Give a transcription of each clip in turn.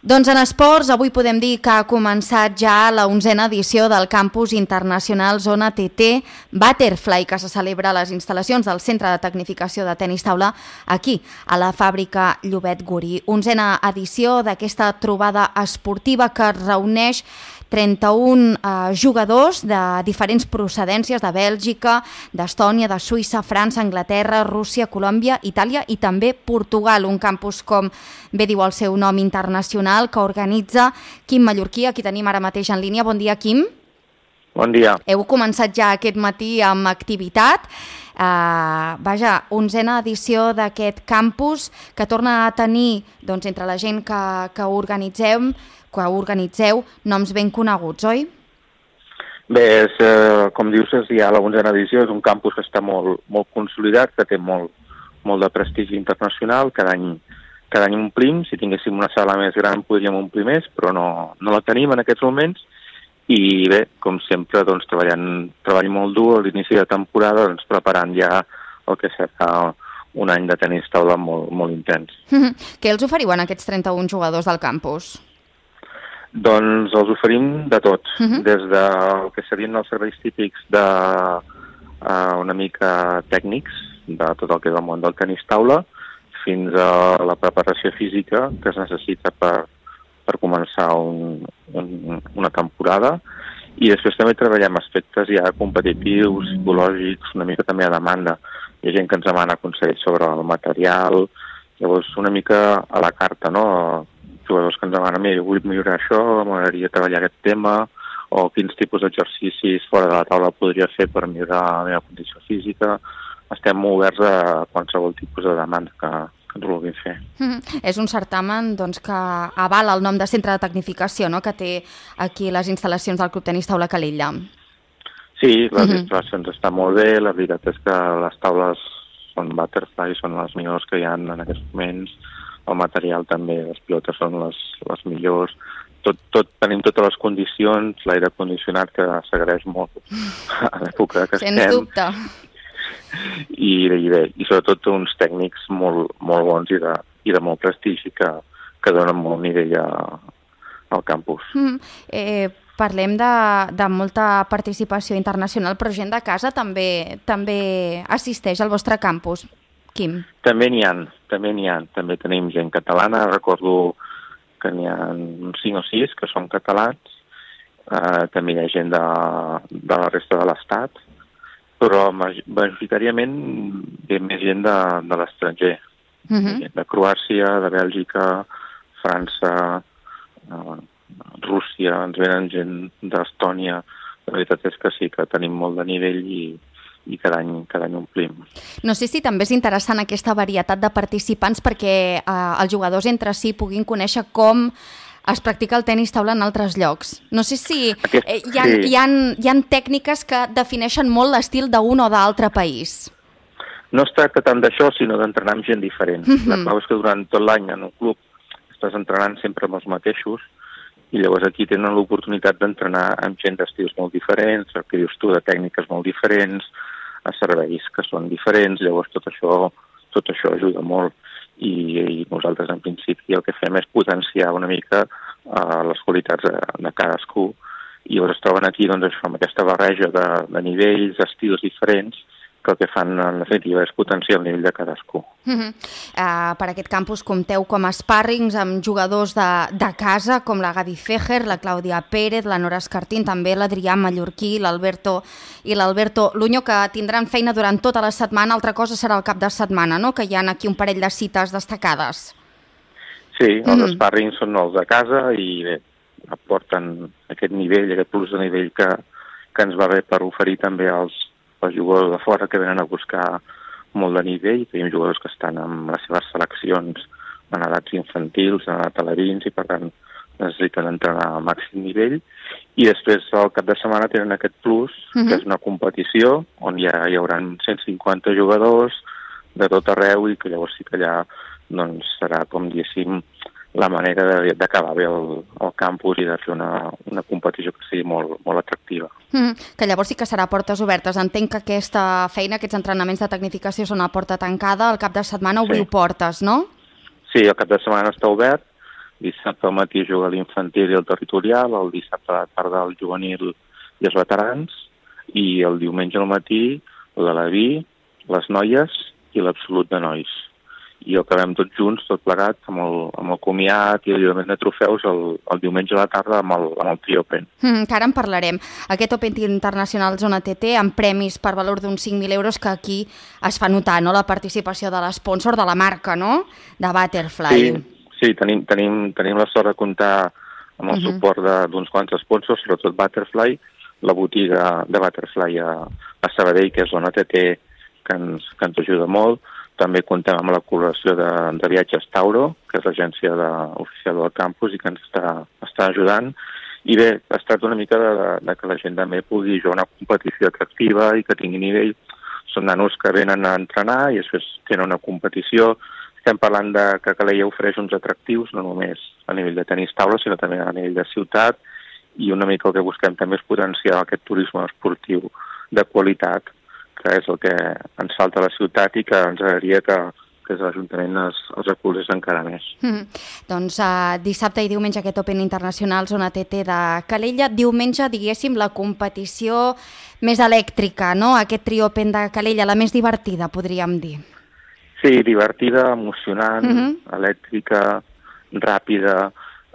Doncs en esports, avui podem dir que ha començat ja la 11a edició del Campus Internacional Zona TT Butterfly, que se celebra a les instal·lacions del Centre de Tecnificació de Tenis Taula aquí, a la fàbrica Llobet Gurí. 11a edició d'aquesta trobada esportiva que reuneix 31 jugadors de diferents procedències, de Bèlgica, d'Estònia, de Suïssa, França, Anglaterra, Rússia, Colòmbia, Itàlia i també Portugal. Un campus, com bé diu el seu nom, internacional, que organitza Quim Mallorquí, aquí tenim ara mateix en línia. Bon dia, Quim. Bon dia. Heu començat ja aquest matí amb activitat. 11a edició d'aquest campus que torna a tenir, doncs, entre la gent que organitzeu noms ben coneguts, oi? Bé, com dius, ja la 11a edició és un campus que està molt consolidat, que té molt de prestigi internacional. Cada any omplim. Si tinguéssim una sala més gran podríem omplir més, però no la tenim en aquests moments. I bé, com sempre, doncs, treball molt dur a l'inici de temporada, doncs, preparant ja el que serà un any de tenis taula molt intens. Què els oferiu en aquests 31 jugadors del campus? Doncs els oferim de tot, des del que serien els serveis típics una mica tècnics, de tot el que és el món del tenis taula, fins a la preparació física que es necessita per començar una temporada. I després també treballem aspectes ja competitius, psicològics, una mica també a demanda. Hi ha gent que ens demana consells sobre el material, llavors una mica a la carta, no? Jugadors que ens demanen, mira, vull millorar això, m'agradaria treballar aquest tema, o quins tipus d'exercicis fora de la taula podria fer per millorar la meva condició física. Estem oberts a qualsevol tipus de demanda que ens vulguin fer. És un certamen, doncs, que avala el nom de centre de tecnificació, no?, que té aquí les instal·lacions del Club Tenis Taula Calella. Sí, les instal·lacions estan molt bé, la veritat és que les taules són Butterfly, són les millors que hi ha en aquests moments. El material també, les pilotes són les millors. Tenim totes les condicions, l'aire condicionat que s'agraeix molt a l'època que estem. Sens dubte. I sobretot uns tècnics molt bons i de molt prestigi que donen molt nivell al campus. Parlem de molta participació internacional, però gent de casa també assisteix al vostre campus, Quim. També n'hi ha. També tenim gent catalana. Recordo que n'hi ha 5 o 6 que són catalans. També hi ha gent de la resta de l'Estat, però majoritàriament hi ha més gent de l'estranger. Gent de Croàcia, de Bèlgica, França, Rússia, ens venen gent d'Estònia. La veritat és que sí, que tenim molt de nivell i cada any omplim. No sé si també és interessant aquesta varietat de participants perquè els jugadors entre si puguin conèixer com es practica el tenis taula en altres llocs. No sé si hi ha tècniques que defineixen molt l'estil d'un o d'altre país. No es tracta tant d'això, sinó d'entrenar amb gent diferent. La clau és que durant tot l'any en un club estàs entrenant sempre amb els mateixos i llavors aquí tenen l'oportunitat d'entrenar amb gent d'estils molt diferents, el que dius tu, de tècniques molt diferents, a serveis que són diferents, llavors tot això ajuda molt i nosaltres en principi el que fem és potenciar una mica les qualitats de cadascú i llavors es troben aquí doncs, això, amb aquesta barreja de nivells, estils diferents que el que fan en definitiva és potenciar el nivell de cadascú. Per aquest campus compteu com a spàrrings amb jugadors de casa com la Gaby Fejer, la Clàudia Pérez, la Nora Escartín, també l'Adrià Mallorquí, l'Alberto Luño, que tindran feina durant tota la setmana. Altra cosa serà el cap de setmana, no?, que hi ha aquí un parell de cites destacades. Sí, els spàrrings són els de casa i bé, aporten aquest nivell, aquest plus de nivell que ens va bé per oferir també als jugadors de fora que venen a buscar molt de nivell. Tenim jugadors que estan amb les seves seleccions en edats infantils, en edat alerins, i per tant necessiten entrenar al màxim nivell. I després al cap de setmana tenen aquest plus, que és una competició on hi haurà 150 jugadors de tot arreu i que llavors sí que allà doncs, serà, com diguéssim, la manera d'acabar bé el campus i de fer una competició que sigui molt atractiva. Que llavors sí que serà portes obertes. Entenc que aquesta feina, aquests entrenaments de tecnificació són a porta tancada. Al cap de setmana obriu portes, no? Sí, el cap de setmana està obert. Dissabte al matí juga l'infantil i el territorial, el dissabte a la tarda el juvenil i els veterans, i el diumenge al matí l'Aleví, les noies i l'absolut de nois. I acabem tots junts, tot plegat, amb el comiat i el lliurament de trofeus el diumenge a la tarda amb el Trio Open. Que ara en parlarem. Aquest Open Internacional Zona TT amb premis per valor d'uns 5.000 euros, que aquí es fa notar, no?, la participació de l'esponsor de la marca, no?, de Butterfly. Sí, tenim la sort de comptar amb el suport d'uns quants sponsors, sobretot Butterfly, la botiga de Butterfly a Sabadell, que és Zona TT, que ens ajuda molt. També comptem amb la col·laboració de Viatges Tauro, que és l'agència oficial del campus i que ens està ajudant. I bé, es tracta una mica de que la gent també pugui jugar una competició atractiva i que tingui nivell. Són nanos que venen a entrenar i després tenen una competició. Estem parlant de que Calella ofereix uns atractius, no només a nivell de tenis taula, sinó també a nivell de ciutat, i una mica el que busquem també és potenciar aquest turisme esportiu de qualitat, que és el que ens falta a la ciutat i que ens agradaria que l'Ajuntament els recolzés encara més. Doncs dissabte i diumenge aquest Open Internacional Zona TT de Calella. Diumenge, diguéssim, la competició més elèctrica, no? Aquest Trio Open de Calella, la més divertida, podríem dir. Sí, divertida, emocionant, elèctrica, ràpida.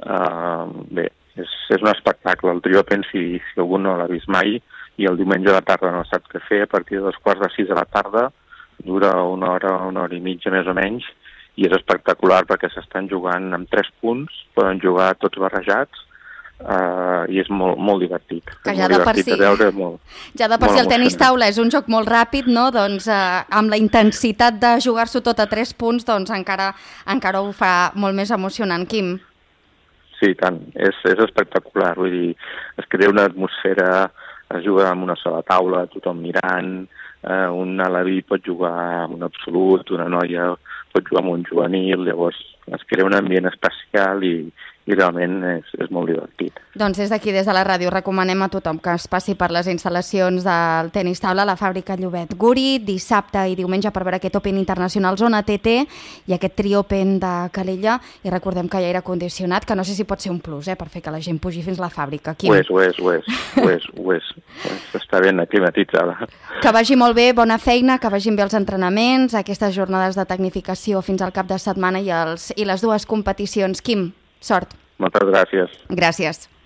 Bé, és un espectacle. El Trio Open, si algú no l'ha vist mai, i el diumenge a la tarda no sap què fer, a partir de 5:45 de la tarda, dura una hora i mitja més o menys, i és espectacular perquè s'estan jugant amb 3 punts, poden jugar tots barrejats, i és molt divertit. Que ja de per si el tenis taula és un joc molt ràpid, no? Doncs amb la intensitat de jugar-s'ho tot a 3 punts, doncs encara ho fa molt més emocionant, Quim. Sí, tant. És espectacular. Vull dir, es crea una atmosfera, es juga amb una sola taula, tothom mirant, un aleví pot jugar amb un absolut, una noia pot jugar amb un juvenil, llavors es crea un ambient especial i realment és molt divertit. Doncs des d'aquí, des de la ràdio, recomanem a tothom que es passi per les instal·lacions del tenis taula a la fàbrica Llobet Guri, dissabte i diumenge, per veure aquest Open Internacional Zona TT i aquest Trio Open de Calella. I recordem que hi ha aire condicionat, que no sé si pot ser un plus, per fer que la gent pugi fins a la fàbrica. Quim? Ho és. Està ben climatitzada. Que vagi molt bé, bona feina, que vagin bé els entrenaments, aquestes jornades de tecnificació fins al cap de setmana i les 2 competicions. Quim, sort. Moltes gràcies. Gràcies.